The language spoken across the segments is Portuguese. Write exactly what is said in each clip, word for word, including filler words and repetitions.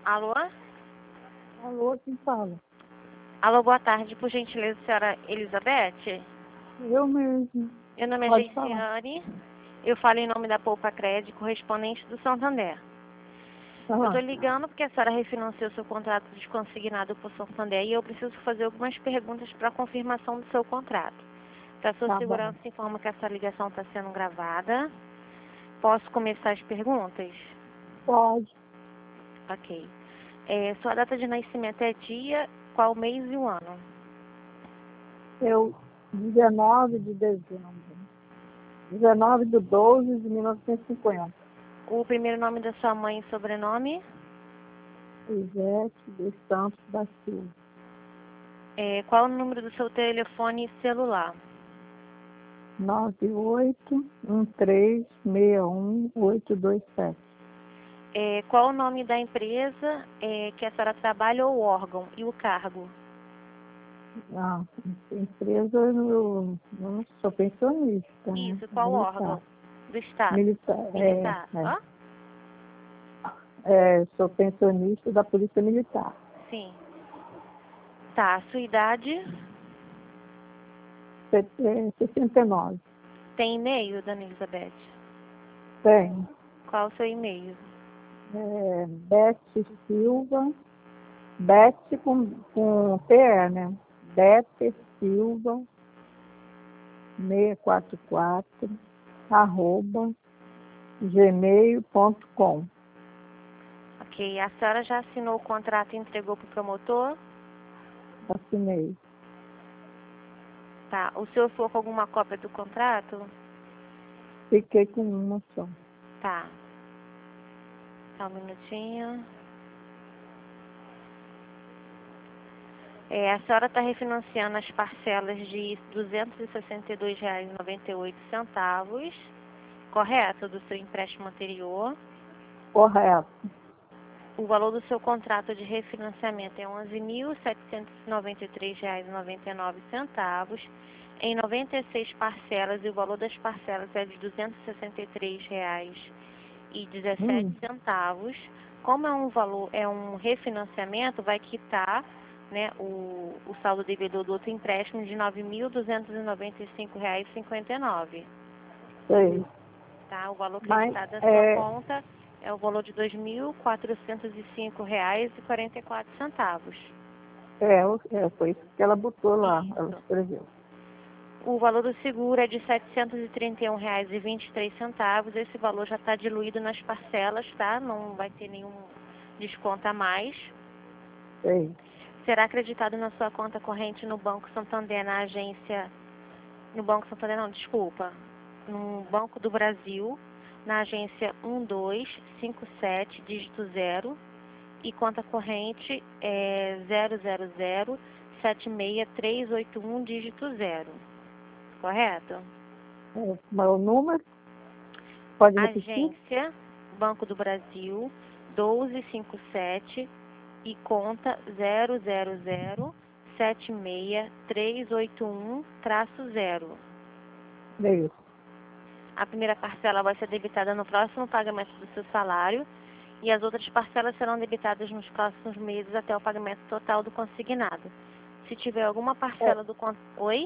Alô? Alô, quem fala? Alô, boa tarde. Por gentileza, senhora Elizabeth? Eu mesmo. Meu nome é Pode falar. Geisiane. Eu falo em nome da Poupa Crédito, correspondente do Santander. Tá Eu lá. estou ligando porque a senhora refinanciou seu contrato de consignado por Santander e eu preciso fazer algumas perguntas para confirmação do seu contrato. Para sua Tá bom. segurança, informa que essa ligação está sendo gravada. Posso começar as perguntas? Pode. Ok. É, sua data de nascimento é dia, qual mês e o ano? Eu, dezenove de dezembro. dezenove de doze de mil novecentos e cinquenta. O primeiro nome da sua mãe e sobrenome? Ivete dos Santos da Silva. É, qual o número do seu telefone celular? nove oito um três seis um oito dois sete. É, qual o nome da empresa é, que a senhora trabalha ou órgão e o cargo? Ah, empresa, eu, eu não sou pensionista, né? Isso, qual Militar. órgão? Do Estado? Militar, Militar? é, é. Hã? É, sou pensionista da Polícia Militar. Sim. Tá, sua idade? Se- é, sessenta e nove. Tem e-mail, dona Elizabeth? Tem. Qual o seu e-mail? É, Beth Silva, Beth com, com T E, né? Beth Silva, seiscentos e quarenta e quatro, arroba, gmail ponto com. Ok, a senhora já assinou o contrato e entregou para o promotor? Assinei. Tá, o senhor ficou com alguma cópia do contrato? Fiquei com uma só. Tá. Só um minutinho. É, a senhora está refinanciando as parcelas de duzentos e sessenta e dois reais e noventa e oito centavos, correto, do seu empréstimo anterior. Correto. O valor do seu contrato de refinanciamento é onze mil setecentos e noventa e três reais e noventa e nove centavos, em noventa e seis parcelas, e o valor das parcelas é de duzentos e sessenta e três reais e dezessete Hum, centavos. Como é um valor, é um refinanciamento, vai quitar, né, o, o saldo devedor do outro empréstimo de nove mil duzentos e noventa e cinco reais e cinquenta e nove. sei. Tá? O valor Mas, creditado da sua é, conta é o valor de dois mil quatrocentos e cinco reais e quarenta e quatro centavos. é, o- é, foi isso que ela botou lá, ela Isso. escreveu. O valor do seguro é de setecentos e trinta e um reais e vinte e três centavos. Esse valor já está diluído nas parcelas, tá? Não vai ter nenhum desconto a mais. Sei. Será acreditado na sua conta corrente no Banco Santander, na agência... No Banco Santander, não, desculpa. No Banco do Brasil, na agência um dois cinco sete, dígito zero. E conta corrente é zero zero zero sete seis três oito um, dígito zero. Correto? É, mas o número, pode repetir? Agência Banco do Brasil doze cinquenta e sete e conta zero zero zero sete seis três oito um zero. É isso. A primeira parcela vai ser debitada no próximo pagamento do seu salário e as outras parcelas serão debitadas nos próximos meses até o pagamento total do consignado. Se tiver alguma É, parcela do... con- Oi?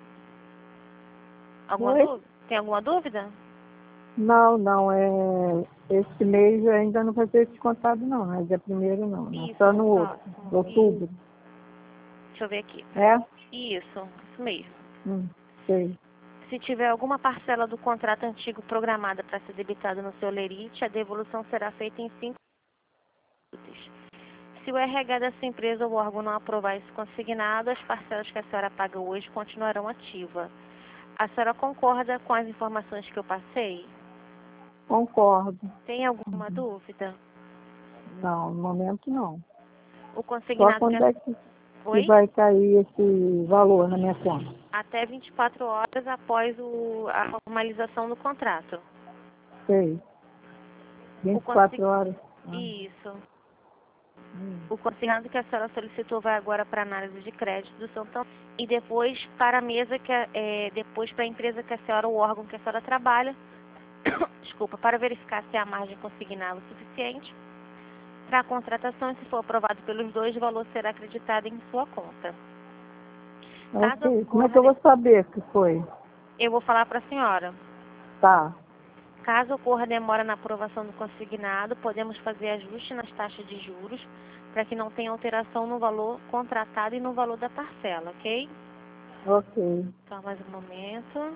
Alguma oi? dúvida? Tem alguma dúvida? Não, não, é, esse mês ainda não vai ser descontado não, não é dia primeiro não, né? Isso, Só no no outro, próximo. outubro, Deixa eu ver aqui. é? Isso, isso mesmo. Hum, sei. Se tiver alguma parcela do contrato antigo programada para ser debitada no seu lerite, a devolução será feita em cinco minutos. Se o R H dessa empresa ou órgão não aprovar esse consignado, as parcelas que a senhora paga hoje continuarão ativas. A senhora concorda com as informações que eu passei? Concordo. Tem alguma Uhum. dúvida? Não, no momento não. O Só consignado que quando a... é que, que Oi? vai cair esse valor na minha conta? Até vinte e quatro horas após o... a formalização do contrato. Sei. O vinte e consi... quatro horas. Ah, Isso. hum. O consignado que a senhora solicitou vai agora para análise de crédito do Santander e depois para a mesa que a- é, depois para a empresa que a senhora, o órgão que a senhora trabalha, desculpa, para verificar se há margem consignada o suficiente para a contratação e, se for aprovado pelos dois, o valor será acreditado em sua conta. Caso Ok. Como é ocorra que eu vou saber que foi? Eu vou falar para a senhora. Tá. Caso ocorra demora na aprovação do consignado, podemos fazer ajuste nas taxas de juros para que não tenha alteração no valor contratado e no valor da parcela, ok? Ok. Só mais um momento.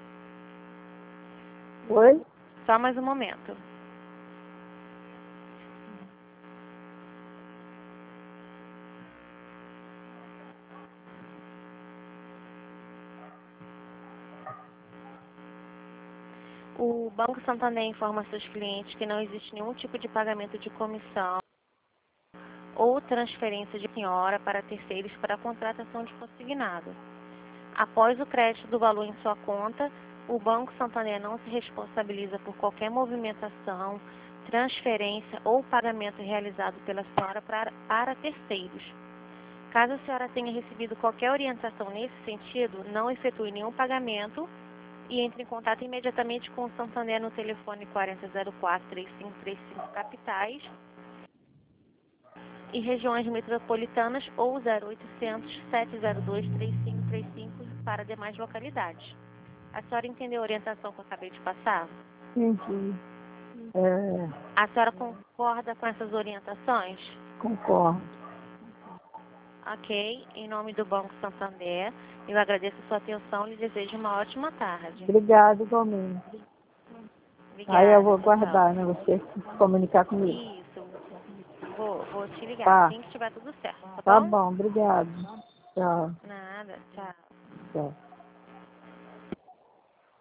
Oi? Só mais um momento. O Banco Santander informa seus clientes que não existe nenhum tipo de pagamento de comissão ou transferência de senhora para terceiros para a contratação de consignado. Após o crédito do valor em sua conta, o Banco Santander não se responsabiliza por qualquer movimentação, transferência ou pagamento realizado pela senhora para, para terceiros. Caso a senhora tenha recebido qualquer orientação nesse sentido, não efetue nenhum pagamento e entre em contato imediatamente com o Santander no telefone quarenta zero quatro, três cinco três cinco capitais e regiões metropolitanas ou zero oitocentos, sete zero dois, três cinco três cinco para demais localidades. A senhora entendeu a orientação que eu acabei de passar? Entendi. É, A senhora concorda com essas orientações? concordo. Ok. Em nome do Banco Santander, eu agradeço a sua atenção e lhe desejo uma ótima tarde. Obrigada, igualmente. Obrigada. Aí eu vou Tchau, tchau. aguardar, né? Você se comunicar comigo. Isso. Vou, vou te ligar Tá. assim que estiver tudo certo, tá Tá bom? bom, obrigado. Tchau. Nada. Tchau. Tchau.